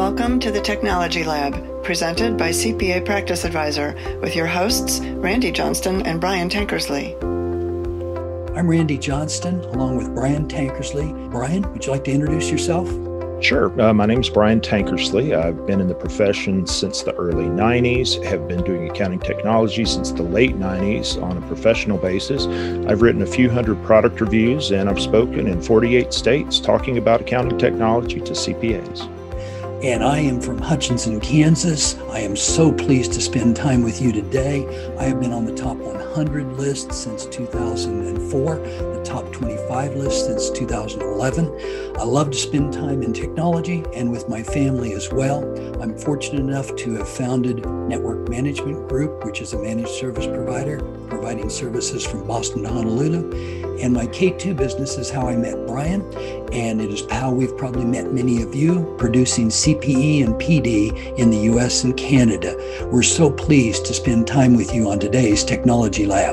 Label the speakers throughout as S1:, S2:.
S1: Welcome to the Technology Lab, presented by CPA Practice Advisor, with your hosts, Randy Johnston and Brian Tankersley.
S2: I'm Randy Johnston, along with Brian Tankersley. Brian, would you like to introduce yourself?
S3: Sure. My name is Brian Tankersley. I've been in the profession since the early 90s, have been doing accounting technology since the late 90s on a professional basis. I've written a few hundred product reviews, and I've spoken in 48 states talking about accounting technology to CPAs.
S2: And I am from Hutchinson, Kansas. I am so pleased to spend time with you today. I have been on the top 100 list since 2004, the top 25 list since 2011. I love to spend time in technology and with my family as well. I'm fortunate enough to have founded Network Management Group, which is a managed service provider, providing services from Boston to Honolulu. And my K2 business is how I met Brian, and it is how we've probably met many of you, producing CPE and PD in the US and Canada. We're so pleased to spend time with you on today's Technology Lab.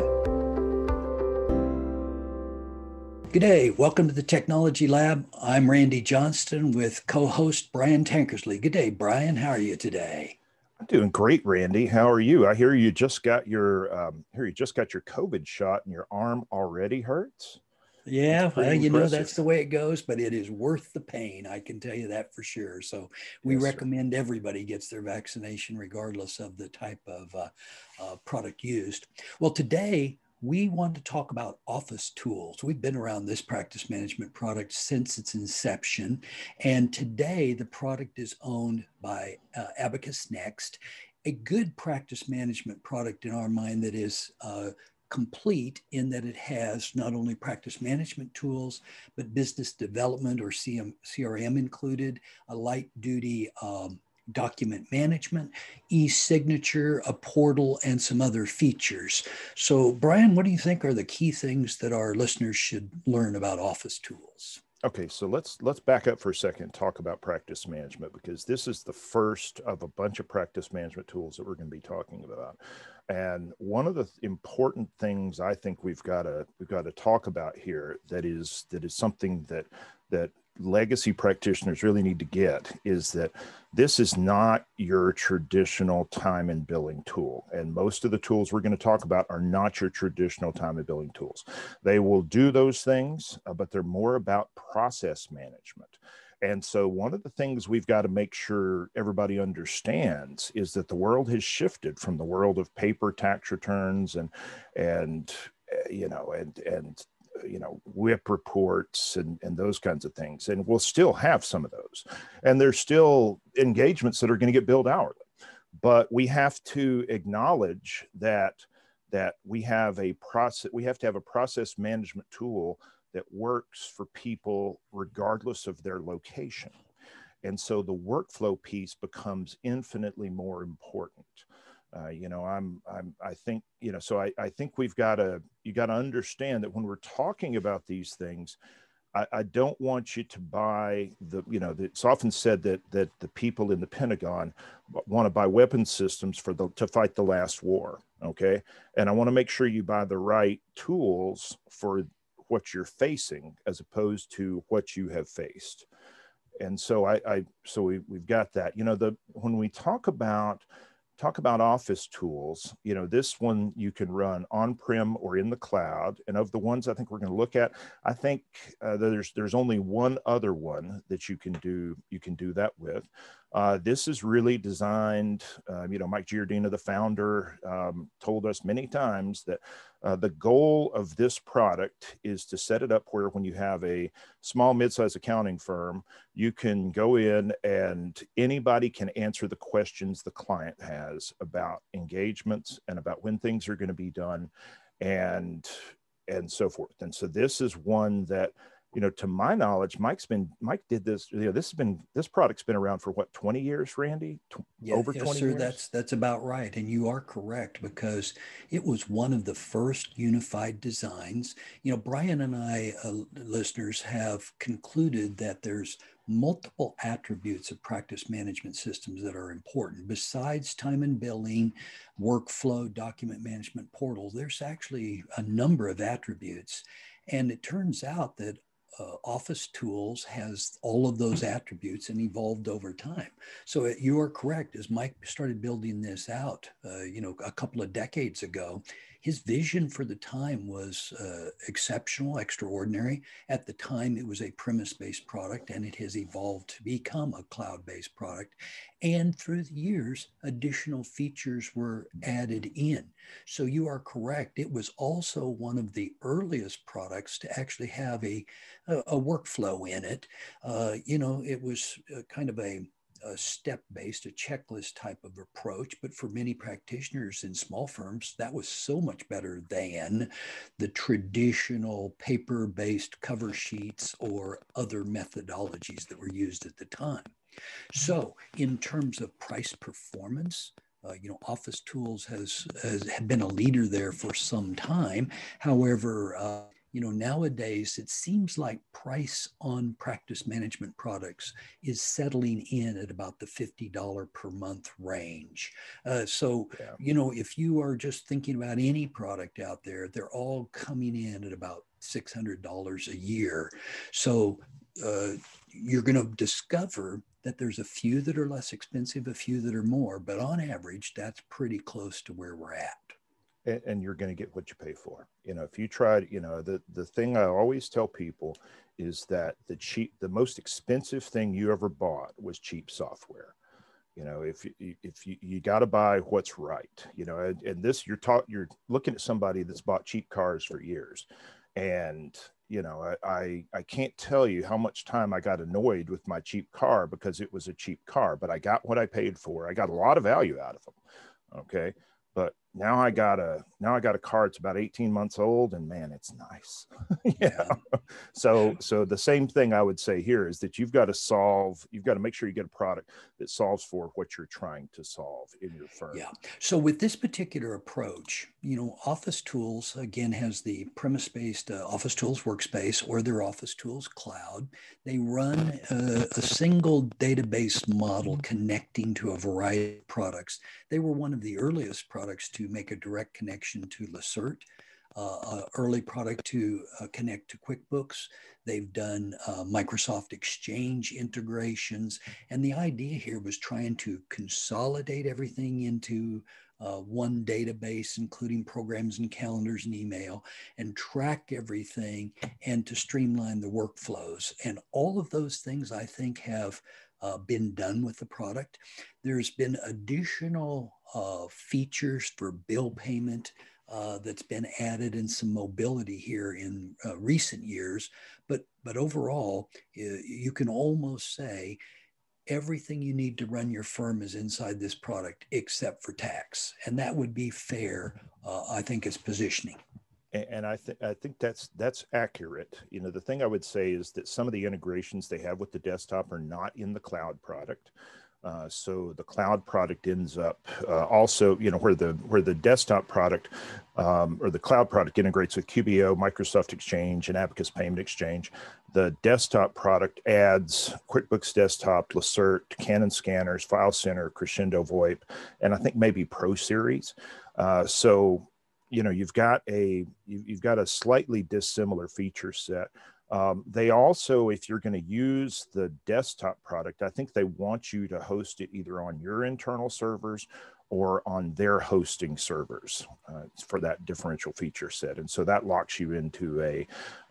S2: Good day. Welcome to the Technology Lab. I'm Randy Johnston with co-host Brian Tankersley. Good day, Brian. How are you today?
S3: I'm doing great, Randy. How are you? I hear you just got your COVID shot and your arm already hurts.
S2: Yeah, well, that's the way it goes, but it is worth the pain. I can tell you that for sure. So we recommend everybody gets their vaccination regardless of the type of product used. Well, today we want to talk about office tools. We've been around this practice management product since its inception. And today the product is owned by Abacus Next, a good practice management product in our mind that is complete in that it has not only practice management tools, but business development or CRM included, a light duty document management, e-signature, a portal, and some other features. So Brian, what do you think are the key things that our listeners should learn about office tools?
S3: Okay, so let's back up for a second and talk about practice management, because this is the first of a bunch of practice management tools that we're going to be talking about. And one of the important things I think we've got to talk about here that is something that legacy practitioners really need to get is that this is not your traditional time and billing tool. And most of the tools we're going to talk about are not your traditional time and billing tools. They will do those things, but they're more about process management. And so one of the things we've got to make sure everybody understands is that the world has shifted from the world of paper tax returns and WIP reports and those kinds of things. And we'll still have some of those. And there's still engagements that are going to get billed hourly. But we have to acknowledge that we have to have a process management tool that works for people regardless of their location. And so the workflow piece becomes infinitely more important. I think you got to understand that when we're talking about these things, I don't want you to buy it's often said that the people in the Pentagon want to buy weapon systems to fight the last war. Okay. And I want to make sure you buy the right tools for what you're facing as opposed to what you have faced. And so we've got that, when we talk about office tools, this one you can run on-prem or in the cloud. And of the ones I think we're going to look at, I think there's only one other one that you can do that with. This is really designed, Mike Giardina, the founder, told us many times that the goal of this product is to set it up where when you have a small, mid-sized accounting firm, you can go in and anybody can answer the questions the client has about engagements and about when things are going to be done and so forth. And so this is one that, to my knowledge, Mike did this. This product's been around for what, 20 years, Randy? Over 20 years?
S2: That's about right. And you are correct, because it was one of the first unified designs. Brian and I, listeners, have concluded that there's multiple attributes of practice management systems that are important. Besides time and billing, workflow, document management portals, there's actually a number of attributes. And it turns out that Office Tools has all of those attributes and evolved over time. So you are correct. As Mike started building this out, a couple of decades ago, his vision for the time was exceptional, extraordinary. At the time, it was a premise-based product, and it has evolved to become a cloud-based product. And through the years, additional features were added in. So you are correct. It was also one of the earliest products to actually have a workflow in it. It was kind of a step-based, a checklist type of approach. But for many practitioners in small firms, that was so much better than the traditional paper-based cover sheets or other methodologies that were used at the time. So in terms of price performance, Office Tools has been a leader there for some time. However, nowadays it seems like price on practice management products is settling in at about the $50 per month range. If you are just thinking about any product out there, they're all coming in at about $600 a year. So you're going to discover that there's a few that are less expensive, a few that are more, but on average, that's pretty close to where we're at.
S3: And you're going to get what you pay for. If you tried, the thing I always tell people is that the most expensive thing you ever bought was cheap software. If you got to buy what's right, and this, you're looking at somebody that's bought cheap cars for years. And, I can't tell you how much time I got annoyed with my cheap car because it was a cheap car, but I got what I paid for. I got a lot of value out of them. Okay. But now I got a car. It's about 18 months old, and man, it's nice. So the same thing I would say here is that you've got to make sure you get a product that solves for what you're trying to solve in your firm.
S2: Yeah. So with this particular approach, Office Tools again has the premise-based Office Tools Workspace or their Office Tools Cloud. They run a single database model connecting to a variety of products. They were one of the earliest products to make a direct connection to Lacerte, early product to connect to QuickBooks. They've done Microsoft Exchange integrations. And the idea here was trying to consolidate everything into one database, including programs and calendars and email, and track everything and to streamline the workflows. And all of those things, I think, have been done with the product. There's been additional features for bill payment that's been added, and some mobility here in recent years. But overall, you can almost say everything you need to run your firm is inside this product except for tax. And that would be fair, I think, as positioning.
S3: And I think that's accurate. The thing I would say is that some of the integrations they have with the desktop are not in the cloud product. So the cloud product ends up also, where the desktop product or the cloud product integrates with QBO, Microsoft Exchange, and Abacus Payment Exchange. The desktop product adds QuickBooks Desktop, Lacerte, Canon Scanners, File Center, Crescendo VoIP, and I think maybe Pro Series. So you've got a slightly dissimilar feature set. They also, if you're going to use the desktop product, I think they want you to host it either on your internal servers or on their hosting servers for that differential feature set. And so that locks you into a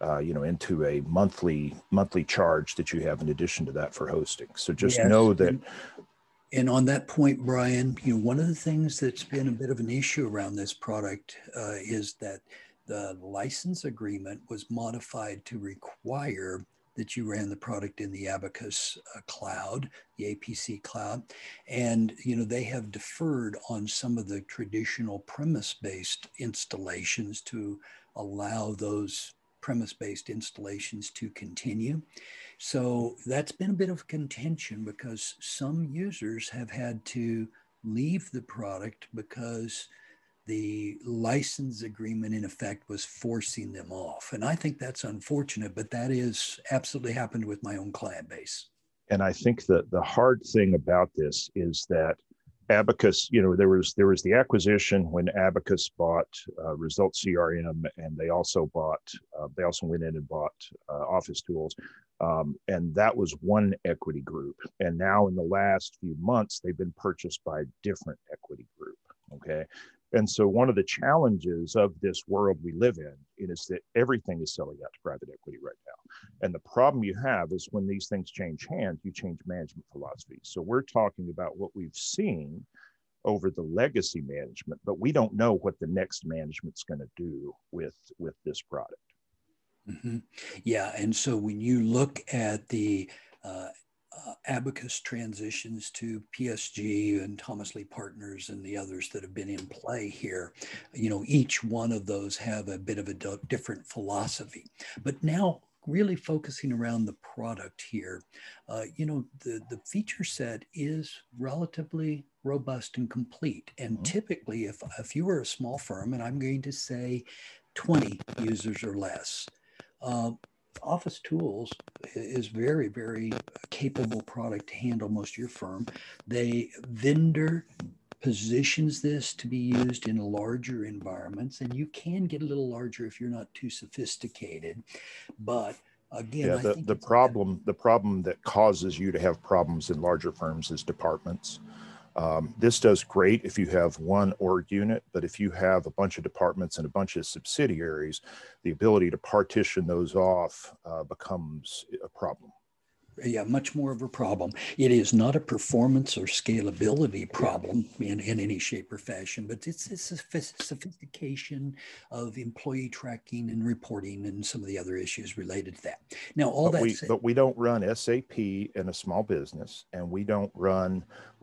S3: monthly charge that you have in addition to that for hosting. So just know that.
S2: And on that point, Brian, one of the things that's been a bit of an issue around this product is that the license agreement was modified to require that you ran the product in the Abacus cloud, the APC cloud. And, they have deferred on some of the traditional premise-based installations to allow those premise-based installations to continue. So that's been a bit of contention because some users have had to leave the product because the license agreement in effect was forcing them off. And I think that's unfortunate, but that is absolutely happened with my own client base.
S3: And I think that the hard thing about this is that Abacus, there was the acquisition when Abacus bought Result CRM, and they also went in and bought Office Tools, and that was one equity group. And now in the last few months, they've been purchased by a different equity group. Okay, and so one of the challenges of this world we live in is that everything is selling out to private equity right now. And the problem you have is when these things change hands, you change management philosophy. So we're talking about what we've seen over the legacy management, but we don't know what the next management's going to do with this product.
S2: Mm-hmm. Yeah, and so when you look at the Abacus transitions to PSG and Thomas Lee Partners and the others that have been in play here, each one of those have a bit of a different philosophy. But now really focusing around the product here, the feature set is relatively robust and complete. And typically, if you were a small firm, and I'm going to say 20 users or less, Office Tools is very, very capable product to handle most of your firm. The vendor positions this to be used in larger environments, and you can get a little larger if you're not too sophisticated. But again,
S3: I think the problem that causes you to have problems in larger firms is departments. This does great if you have one org unit, but if you have a bunch of departments and a bunch of subsidiaries, the ability to partition those off becomes a problem.
S2: Yeah, much more of a problem. It is not a performance or scalability problem in any shape or fashion, but it's a sophistication of employee tracking and reporting and some of the other issues related to that. Now,
S3: but we don't run SAP in a small business, and we don't run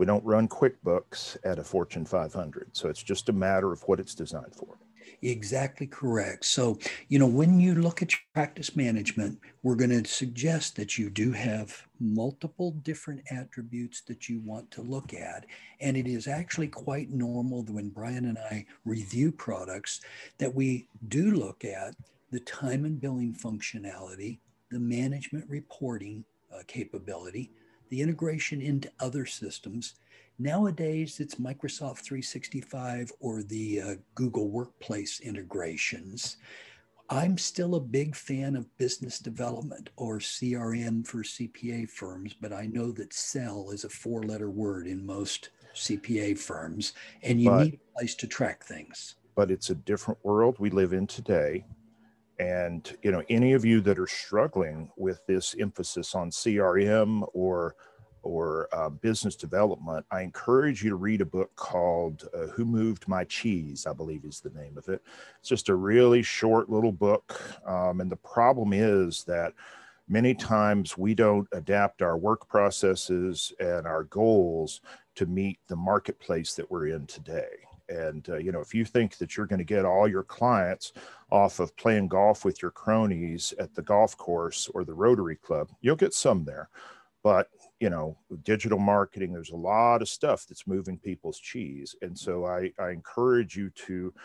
S3: QuickBooks at a Fortune 500. So it's just a matter of what it's designed for.
S2: Exactly correct. So, when you look at your practice management, we're going to suggest that you do have multiple different attributes that you want to look at. And it is actually quite normal that when Brian and I review products, that we do look at the time and billing functionality, the management reporting capability, the integration into other systems. Nowadays, it's Microsoft 365 or the Google Workplace integrations. I'm still a big fan of business development or CRM for CPA firms, but I know that sell is a 4-letter word in most CPA firms, and you need a place to track things.
S3: But it's a different world we live in today. And, any of you that are struggling with this emphasis on CRM or business development, I encourage you to read a book called Who Moved My Cheese, I believe is the name of it. It's just a really short little book. And the problem is that many times we don't adapt our work processes and our goals to meet the marketplace that we're in today. And, if you think that you're going to get all your clients off of playing golf with your cronies at the golf course or the Rotary Club, you'll get some there. But, digital marketing, there's a lot of stuff that's moving people's cheese. And so I encourage you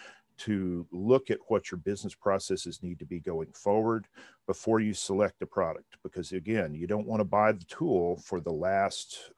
S3: to look at what your business processes need to be going forward before you select a product, because again, you don't want to buy the tool for the last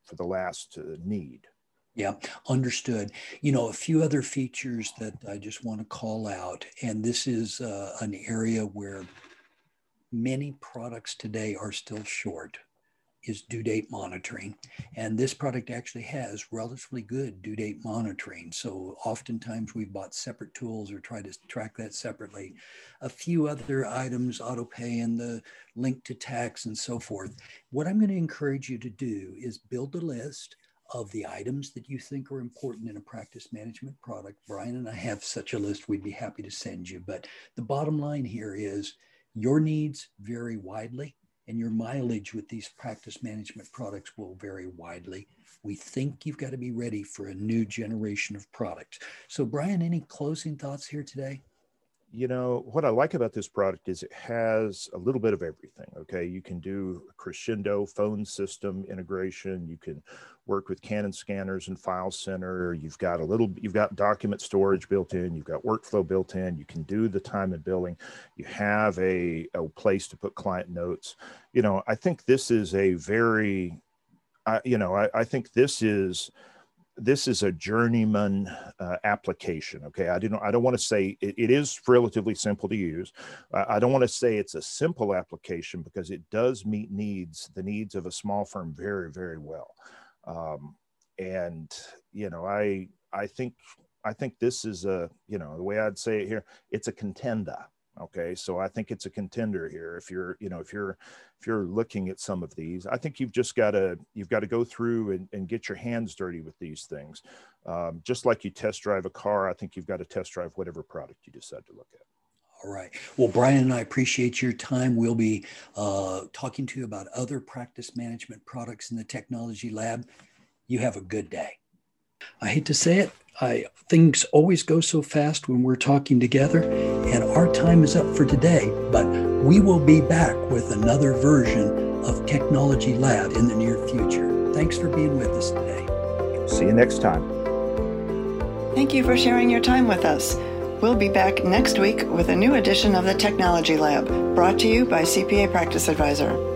S3: need.
S2: Yeah, understood. A few other features that I just want to call out, and this is an area where many products today are still short, is due date monitoring. And this product actually has relatively good due date monitoring. So oftentimes we've bought separate tools or tried to track that separately. A few other items, auto pay and the link to tax and so forth. What I'm going to encourage you to do is build a list of the items that you think are important in a practice management product. Brian and I have such a list we'd be happy to send you. But the bottom line here is your needs vary widely, and your mileage with these practice management products will vary widely. We think you've got to be ready for a new generation of products. So Brian, any closing thoughts here today?
S3: What I like about this product is it has a little bit of everything. Okay. You can do Crescendo phone system integration. You can work with Canon scanners and File Center. You've got document storage built in. You've got workflow built in. You can do the time and billing. You have a place to put client notes. I think this is a very, I think this is this is a journeyman application. Okay, I don't want to say it is relatively simple to use. I don't want to say it's a simple application, because it does meet the needs of a small firm very, very well. And I think this is the way I'd say it here, it's a contender. Okay, so I think it's a contender here. If you're looking at some of these, I think you've got to go through and get your hands dirty with these things. Just like you test drive a car, I think you've got to test drive whatever product you decide to look at.
S2: All right. Well, Brian and I appreciate your time. We'll be talking to you about other practice management products in the technology lab. You have a good day. I hate to say it, things always go so fast when we're talking together, and our time is up for today, but we will be back with another version of Technology Lab in the near future. Thanks for being with us today.
S3: See you next time.
S1: Thank you for sharing your time with us. We'll be back next week with a new edition of the Technology Lab, brought to you by CPA Practice Advisor.